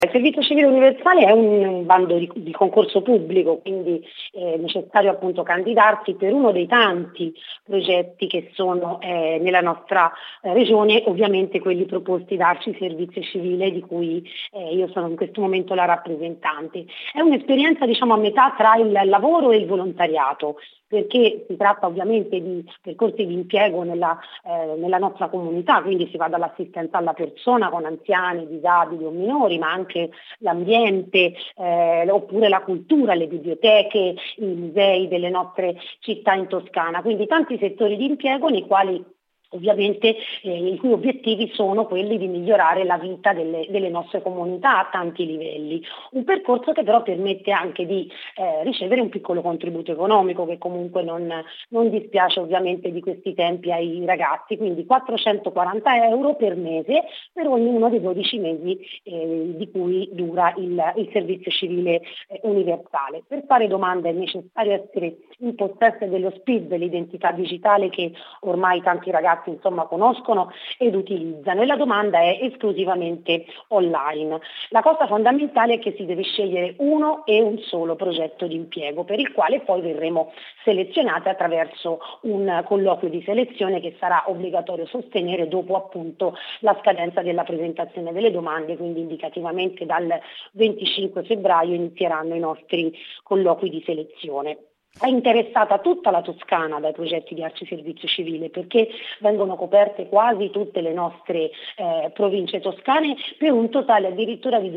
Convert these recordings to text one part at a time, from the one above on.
Il servizio civile universale è un bando di concorso pubblico, quindi è necessario appunto candidarsi per uno dei tanti progetti che sono nella nostra regione, ovviamente quelli proposti da Arci Servizio Civile, di cui io sono in questo momento la rappresentante. È un'esperienza a metà tra il lavoro e il volontariato, perché si tratta ovviamente di percorsi di impiego nella nostra comunità, quindi si va dall'assistenza alla persona con anziani, disabili o minori, ma anche l'ambiente, oppure la cultura, le biblioteche, i musei delle nostre città in Toscana, quindi tanti settori di impiego nei quali ovviamente i cui obiettivi sono quelli di migliorare la vita delle nostre comunità a tanti livelli. Un percorso che però permette anche di ricevere un piccolo contributo economico, che comunque non dispiace ovviamente di questi tempi ai ragazzi, quindi 440 euro per mese per ognuno dei 12 mesi di cui dura il servizio civile universale. Per fare domanda è necessario essere in possesso dello SPID, l'identità digitale che ormai tanti ragazzi conoscono ed utilizzano, e la domanda è esclusivamente online. La cosa fondamentale è che si deve scegliere uno e un solo progetto di impiego, per il quale poi verremo selezionate attraverso un colloquio di selezione che sarà obbligatorio sostenere dopo appunto la scadenza della presentazione delle domande, quindi indicativamente dal 25 febbraio inizieranno i nostri colloqui di selezione. È interessata tutta la Toscana dai progetti di Arci Servizio Civile, perché vengono coperte quasi tutte le nostre province toscane, per un totale addirittura di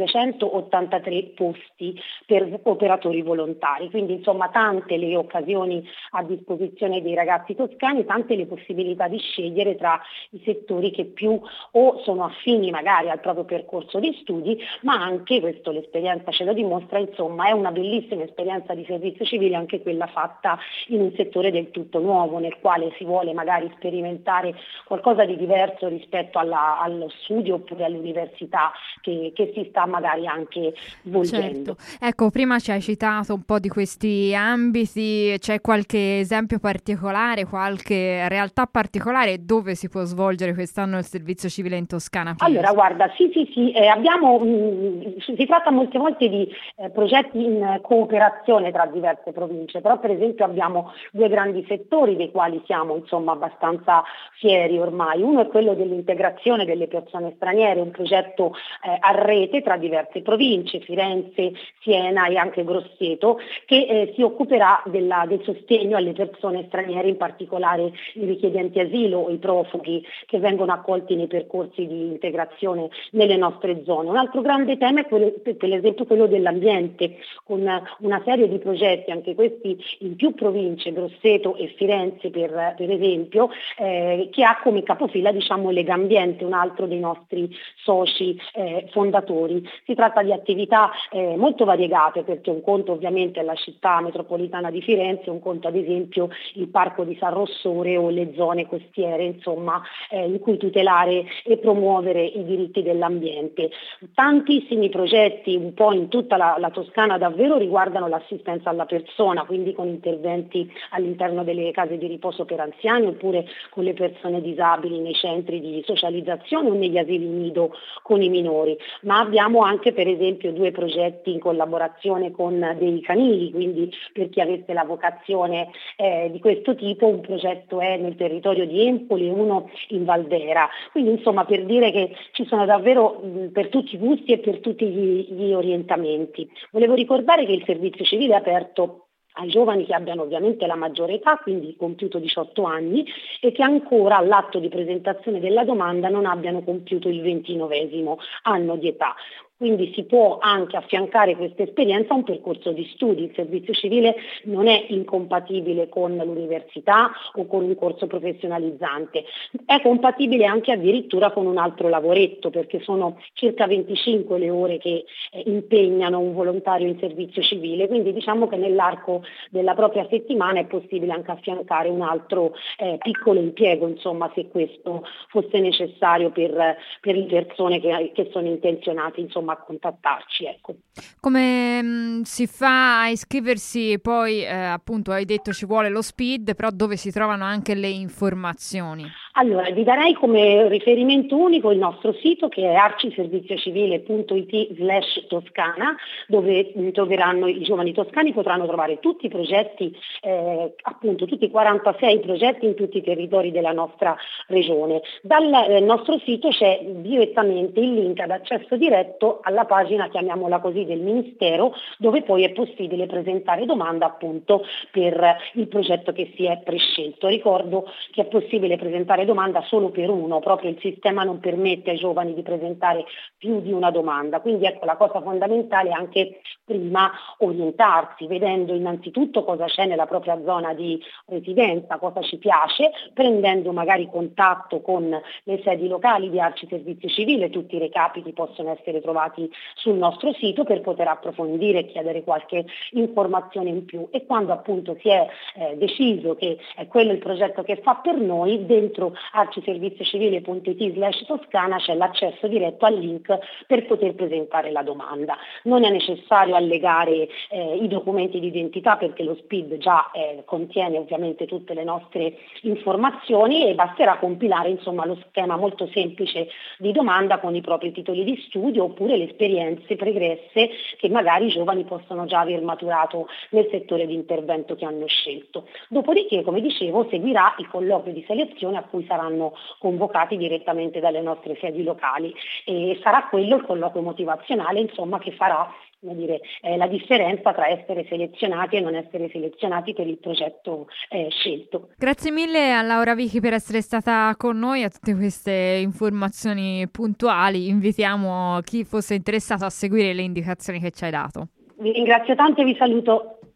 283 posti per operatori volontari, quindi tante le occasioni a disposizione dei ragazzi toscani, tante le possibilità di scegliere tra i settori che più o sono affini magari al proprio percorso di studi, ma anche, questo l'esperienza ce lo dimostra, è una bellissima esperienza di servizio civile anche quella fatta in un settore del tutto nuovo, nel quale si vuole magari sperimentare qualcosa di diverso rispetto allo studio oppure all'università che si sta magari anche svolgendo. Certo. Ecco, prima ci hai citato un po' di questi ambiti, c'è qualche esempio particolare, qualche realtà particolare dove si può svolgere quest'anno il servizio civile in Toscana? Allora, guarda, sì, si tratta molte volte di progetti in cooperazione tra diverse province, però per esempio abbiamo due grandi settori dei quali siamo abbastanza fieri ormai. Uno è quello dell'integrazione delle persone straniere, un progetto a rete tra diverse province, Firenze, Siena e anche Grosseto, che si occuperà del sostegno alle persone straniere, in particolare i richiedenti asilo o i profughi che vengono accolti nei percorsi di integrazione nelle nostre zone. Un altro grande tema è per esempio quello dell'ambiente, con una serie di progetti, anche questi in più province, Grosseto e Firenze per esempio, che ha come capofila Legambiente, un altro dei nostri soci fondatori. Si tratta di attività molto variegate, perché un conto ovviamente è la città metropolitana di Firenze, un conto ad esempio il Parco di San Rossore o le zone costiere, in cui tutelare e promuovere i diritti dell'ambiente. Tantissimi progetti un po' in tutta la Toscana davvero riguardano l'assistenza alla persona, quindi con interventi all'interno delle case di riposo per anziani oppure con le persone disabili nei centri di socializzazione o negli asili nido con i minori, ma abbiamo anche per esempio due progetti in collaborazione con dei canili, quindi per chi avesse la vocazione di questo tipo, un progetto è nel territorio di Empoli e uno in Valdera, quindi per dire che ci sono davvero per tutti i gusti e per tutti gli orientamenti. Volevo ricordare che il servizio civile è aperto ai giovani che abbiano ovviamente la maggiore età, quindi compiuto 18 anni, e che ancora all'atto di presentazione della domanda non abbiano compiuto il 29° anno di età. Quindi si può anche affiancare questa esperienza a un percorso di studi. Il servizio civile non è incompatibile con l'università o con un corso professionalizzante, è compatibile anche addirittura con un altro lavoretto, perché sono circa 25 le ore che impegnano un volontario in servizio civile, quindi diciamo che nell'arco della propria settimana è possibile anche affiancare un altro piccolo impiego, se questo fosse necessario per le persone che sono intenzionate a contattarci. Ecco. Come si fa a iscriversi? Poi appunto hai detto ci vuole lo SPID, però dove si trovano anche le informazioni? Allora, vi darei come riferimento unico il nostro sito che è arciserviziocivile.it/toscana, dove troveranno i giovani toscani, potranno trovare tutti i progetti, appunto tutti i 46 progetti in tutti i territori della nostra regione. Dal nostro sito c'è direttamente il link ad accesso diretto alla pagina, chiamiamola così, del Ministero, dove poi è possibile presentare domanda appunto per il progetto che si è prescelto. Ricordo che è possibile presentare domanda solo per uno, proprio il sistema non permette ai giovani di presentare più di una domanda, quindi ecco la cosa fondamentale è anche prima orientarsi, vedendo innanzitutto cosa c'è nella propria zona di residenza, cosa ci piace, prendendo magari contatto con le sedi locali di Arci Servizio Civile, tutti i recapiti possono essere trovati sul nostro sito per poter approfondire e chiedere qualche informazione in più, e quando appunto si è deciso che è quello il progetto che fa per noi, dentro arciserviziocivile.it/toscana c'è l'accesso diretto al link per poter presentare la domanda. Non è necessario allegare i documenti di identità perché lo SPID già contiene ovviamente tutte le nostre informazioni e basterà compilare insomma lo schema molto semplice di domanda con i propri titoli di studio oppure le esperienze pregresse che magari i giovani possono già aver maturato nel settore di intervento che hanno scelto. Dopodiché, come dicevo, seguirà il colloquio di selezione a cui saranno convocati direttamente dalle nostre sedi locali e sarà quello il colloquio motivazionale insomma che farà la differenza tra essere selezionati e non essere selezionati per il progetto scelto. Grazie mille a Laura Vichi per essere stata con noi, a tutte queste informazioni puntuali. Invitiamo chi fosse interessato a seguire le indicazioni che ci hai dato. Vi ringrazio tanto e vi saluto.